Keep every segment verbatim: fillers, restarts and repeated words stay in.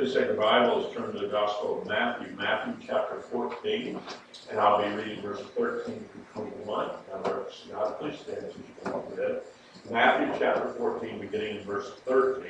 Please take your Bibles, turn to the Gospel of Matthew, Matthew chapter fourteen, and I'll be reading verses thirteen through twenty-one. Now, God, please stand as you come up with it. Matthew chapter fourteen, beginning in verse thirteen.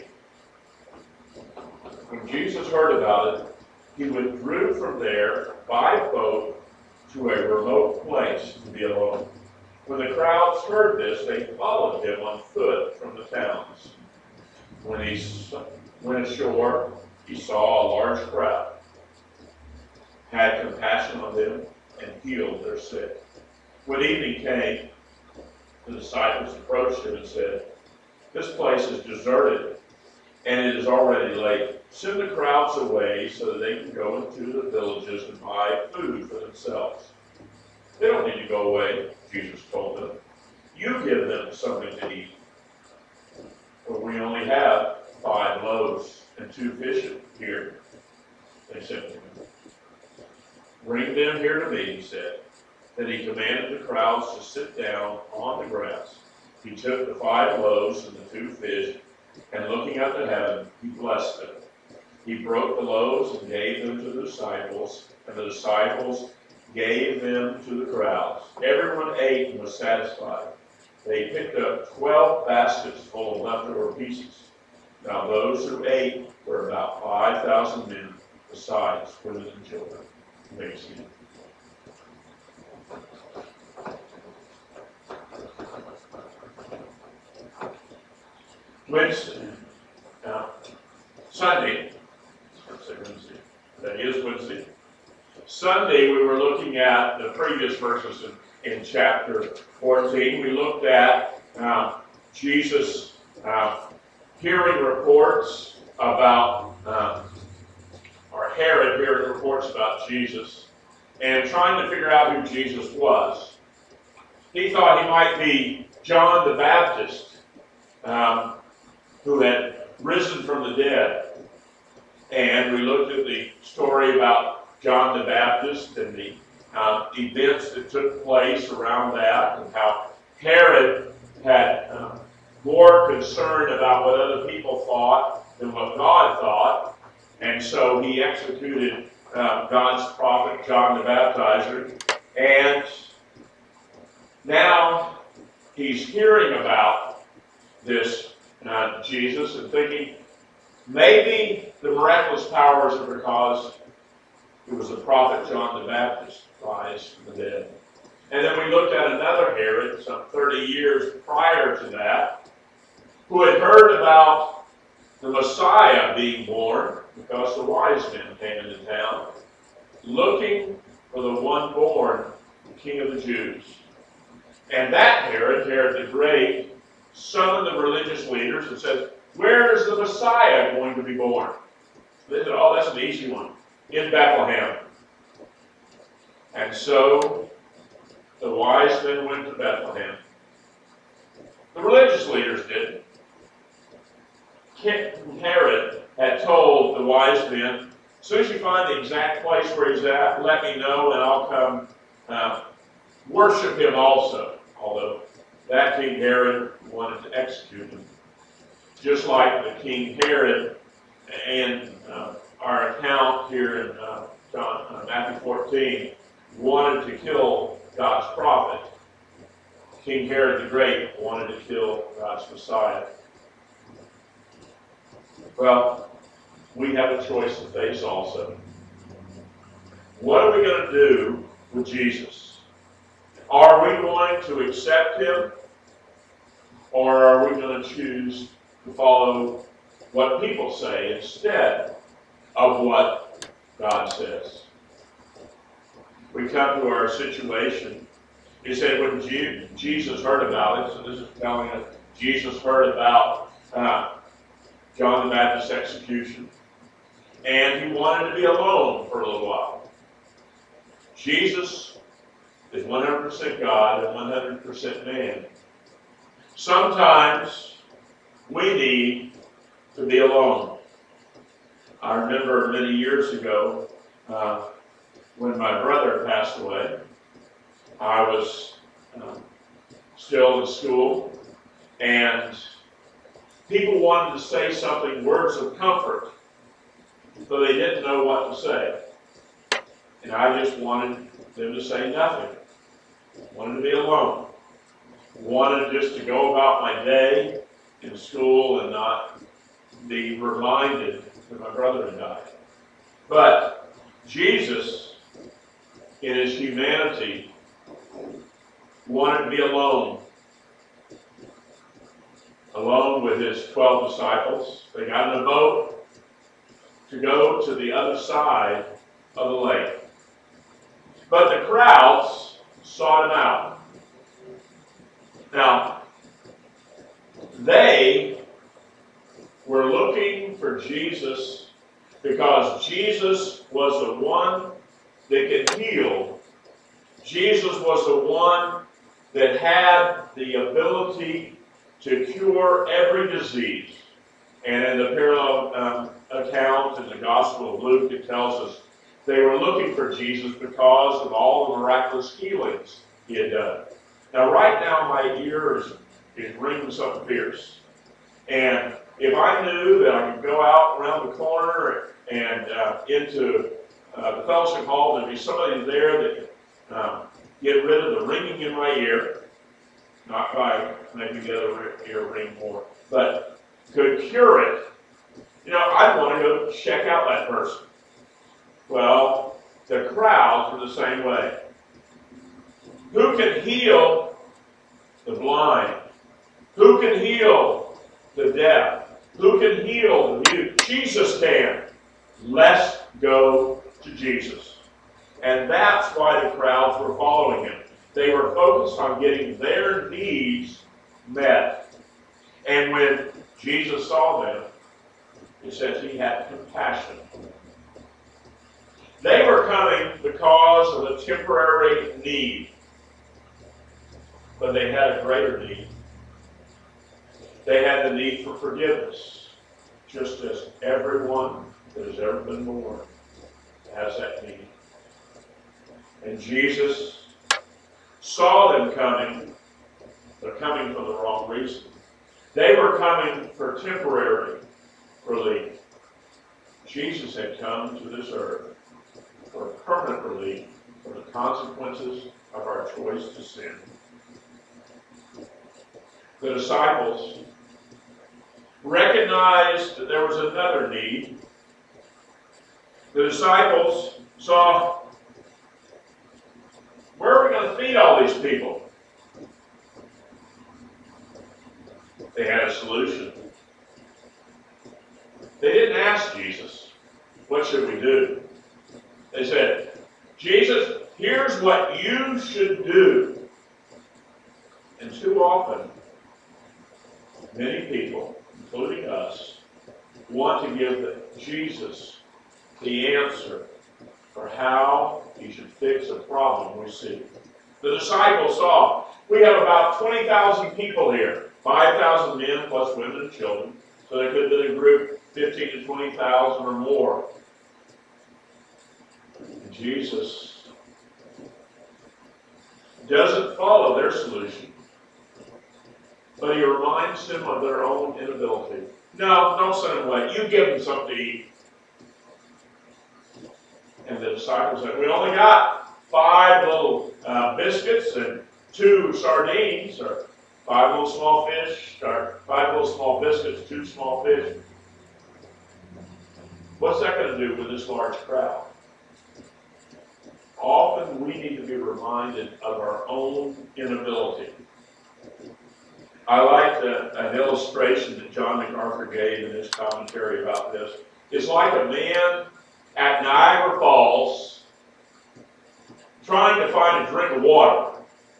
When Jesus heard about it, he withdrew from there by boat to a remote place to be alone. When the crowds heard this, they followed him on foot from the towns. When he went ashore, he saw a large crowd, had compassion on them, and healed their sick. When evening came, the disciples approached him and said, "This place is deserted, and it is already late. Send the crowds away so that they can go into the villages and buy food for themselves." "They don't need to go away," Jesus told them. "You give them something to eat." "For we only have five loaves and two fish here," they said to him. "Bring them here to me," he said. Then he commanded the crowds to sit down on the grass. He took the five loaves and the two fish, and looking up to heaven, he blessed them. He broke the loaves and gave them to the disciples, and the disciples gave them to the crowds. Everyone ate and was satisfied. They picked up twelve baskets full of leftover pieces. Now those who ate were about five thousand men, besides women and children. You may be seated. Wednesday, now, Sunday, let's say Wednesday, that is Wednesday. Sunday, we were looking at the previous verses in, in chapter fourteen. We looked at uh, Jesus uh, hearing reports about, uh, or Herod hearing reports about Jesus, and trying to figure out who Jesus was. He thought he might be John the Baptist, um, who had risen from the dead. And we looked at the story about John the Baptist and the uh, events that took place around that, and how Herod had uh, more concern about what other people thought than what God thought. And so he executed uh, God's prophet, John the Baptizer. And now he's hearing about this uh, Jesus and thinking, maybe the miraculous powers are because it was the prophet John the Baptist rise from the dead. And then we looked at another Herod, some thirty years prior to that, who had heard about the Messiah being born because the wise men came into town, looking for the one born, the King of the Jews. And that Herod, Herod the Great, summoned the religious leaders and said, "Where is the Messiah going to be born?" They said, "Oh, that's an easy one. In Bethlehem." And so the wise men went to Bethlehem. The religious leaders didn't. Herod had told the wise men, "As soon as you find the exact place where he's at, let me know and I'll come uh, worship him also." Although that King Herod wanted to execute him. Just like the King Herod and uh, our account here in uh, John, uh, Matthew fourteen wanted to kill God's prophet, King Herod the Great wanted to kill God's Messiah. Well, we have a choice to face also. What are we going to do with Jesus? Are we going to accept him, or are we going to choose to follow what people say instead of what God says? We come to our situation. He said when Je- Jesus heard about it, so this is telling us Jesus heard about uh, John the Baptist's execution, and he wanted to be alone for a little while. Jesus is one hundred percent God and one hundred percent man. Sometimes we need to be alone. I remember many years ago uh, when my brother passed away. I was um, still in school, and people wanted to say something, words of comfort So they didn't know what to say. And I just wanted them to say nothing. Wanted to be alone. Wanted just to go about my day in school and not be reminded that my brother had died. But Jesus, in his humanity, wanted to be alone. Alone with his twelve disciples. They got in a boat to go to the other side of the lake. But the crowds sought him out. Now, they were looking for Jesus because Jesus was the one that could heal. Jesus was the one that had the ability to cure every disease. And in the parallel um, account in the Gospel of Luke, it tells us they were looking for Jesus because of all the miraculous healings he had done. Now, right now, my ear is, is ringing something fierce. And if I knew that I could go out around the corner and uh, into uh, the fellowship hall, there'd be somebody there that could um, get rid of the ringing in my ear, not by making the other ear ring more, but could cure it, you know, I'd want to go check out that person. Well, the crowds were the same way. Who can heal the blind? Who can heal the deaf? Who can heal the mute? Jesus can. Let's go to Jesus. And that's why the crowds were following him. They were focused on getting their needs met. And when Jesus saw them, it says he had compassion. They were coming because of a temporary need. But they had a greater need. They had the need for forgiveness. Just as everyone that has ever been born has that need. And Jesus saw them coming, but coming for the wrong reason. They were coming for temporary relief. Jesus had come to this earth for permanent relief from the consequences of our choice to sin. The disciples recognized that there was another need. The disciples saw, where are we going to feed all these people? They had a solution. They didn't ask Jesus, what should we do? They said, Jesus, here's what you should do. And too often, many people, including us, want to give Jesus the answer for how he should fix a problem we see. The disciples saw, we have about twenty thousand people here, five thousand men plus women and children, so there could have been a group fifteen to twenty thousand or more. And Jesus doesn't follow their solution, but he reminds them of their own inability. No, don't send them away. You give them something to eat. And the disciples said, we only got five little uh, biscuits and two sardines, or five little small fish, or five little small biscuits, two small fish. What's that going to do with this large crowd? Often we need to be reminded of our own inability. I like the, an illustration that John MacArthur gave in his commentary about this. It's like a man at Niagara Falls trying to find a drink of water.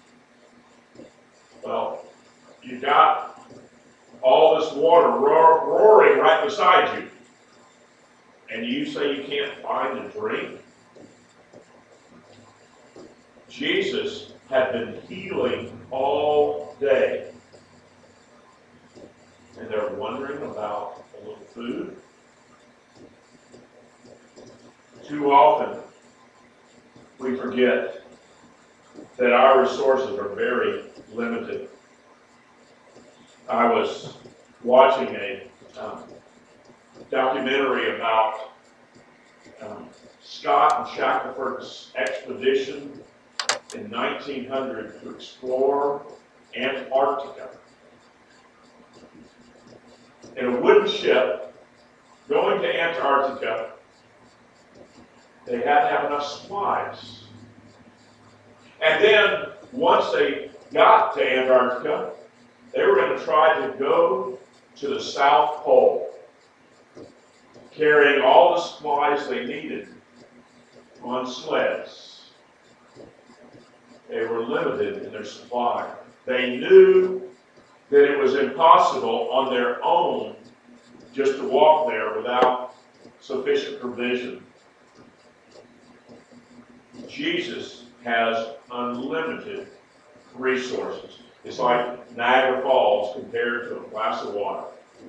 Well, you got all this water roar, roaring right beside you, and you say you can't find a drink? Jesus had been healing all day, and they're wondering about a little food. Too often, we forget that our resources are very limited. I was watching a um, documentary about um, Scott and Shackelford's expedition in nineteen hundred to explore Antarctica. In a wooden ship going to Antarctica, they had to have enough supplies. And then, once they got to Antarctica, they were going to try to go to the South Pole, carrying all the supplies they needed on sleds. They were limited in their supply. They knew that it was impossible on their own just to walk there without sufficient provision. Jesus has unlimited resources. It's like Niagara Falls compared to a glass of water.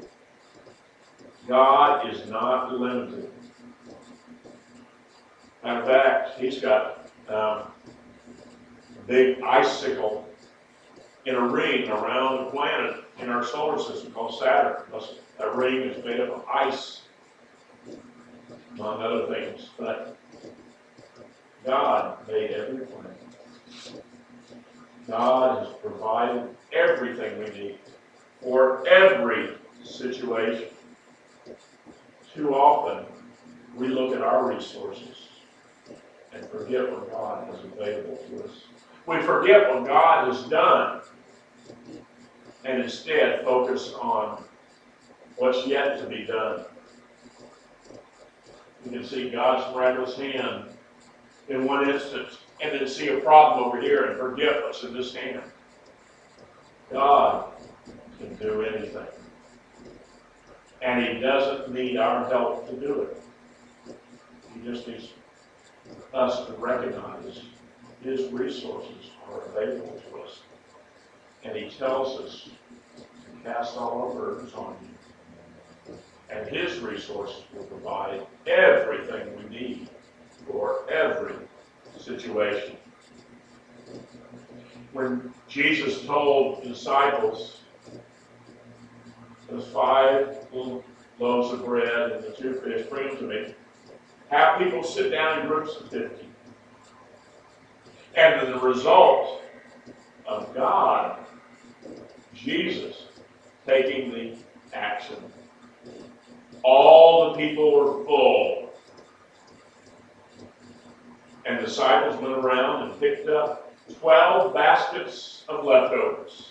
God is not limited. Matter of fact, he's got um, a big icicle in a ring around the planet in our solar system called Saturn. That ring is made up of ice, among other things. But God made everything. God has provided everything we need for every situation. Too often, we look at our resources and forget what God has available to us. We forget what God has done and instead focus on what's yet to be done. You can see God's miraculous hand in one instance and then see a problem over here and forget what's in this hand. God can do anything. And he doesn't need our help to do it. He just needs us to recognize his resources are available to us. And he tells us to cast all our burdens on him. And his resources will provide everything we need for every situation. When Jesus told the disciples, those five little loaves of bread and the two fish, bring them to me, have people sit down in groups of fifty. And the result of God, Jesus, taking the action. All the people were full. And the disciples went around and picked up twelve baskets of leftovers.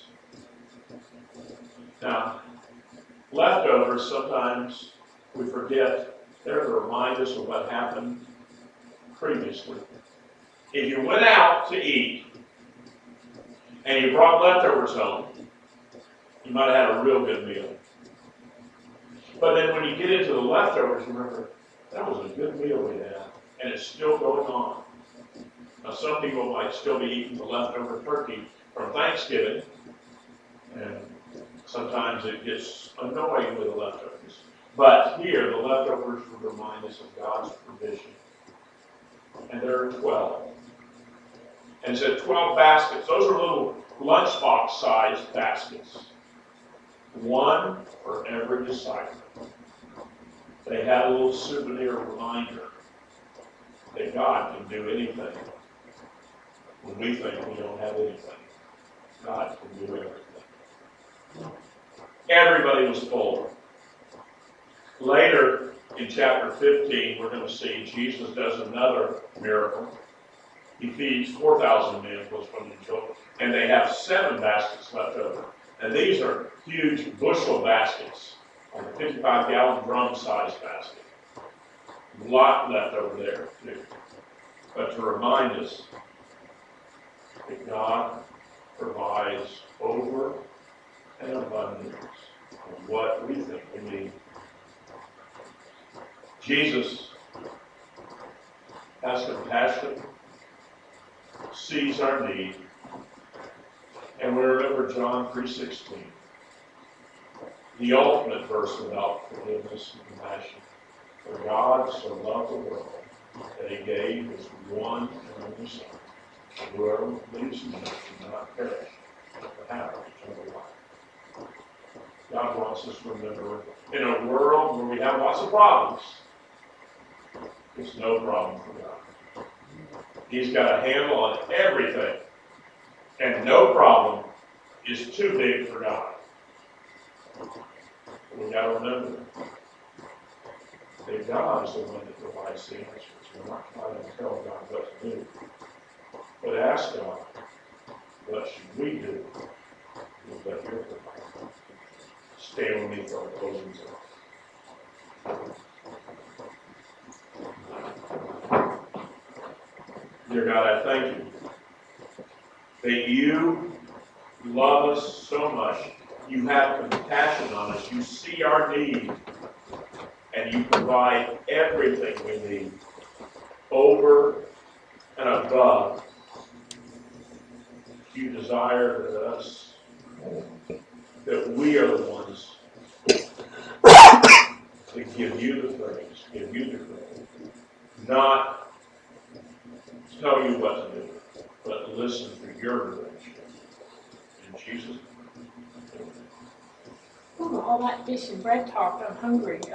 Now, leftovers, sometimes we forget, they're to remind us of what happened previously. If you went out to eat and you brought leftovers home, you might have had a real good meal. But then when you get into the leftovers, remember, that was a good meal we had, and it's still going on. Now, some people might still be eating the leftover turkey from Thanksgiving, and sometimes it gets annoying with the leftovers. But here, the leftovers would remind us of God's provision. And there are twelve. And it said twelve baskets. Those are little lunchbox-sized baskets. One for every disciple. They had a little souvenir reminder that God can do anything when we think we don't have anything. God can do everything. Everybody was full. Later in chapter fifteen, we're going to see Jesus does another miracle. He feeds four thousand men, plus women and children, and they have seven baskets left over. And these are huge bushel baskets, like a fifty-five gallon drum-sized basket. A lot left over there, too. But to remind us that God provides over and abundance of what we think we need. Jesus has compassion, sees our need, and we remember John three sixteen, the ultimate verse about forgiveness and compassion. For God so loved the world that he gave his one and only Son, that whoever believes in him should not perish, but have eternal life. God wants us to remember, in a world where we have lots of problems, It's no problem for God. He's got a handle on everything. And no problem is too big for God. We got to remember that God is the one that provides the answers. We're not trying to tell God what to do. But ask God, what should we do with what you're providing? Stay with me for our closing thought. Dear God, I thank you that you love us so much. You have compassion on us. You see our need. And you provide everything we need over and above. You desire that us, that we are the ones that give you the praise, give you the praise. Not tell you what to do, but listen for your direction. In Jesus' name. Ooh, all that dish and bread talk, I'm hungry.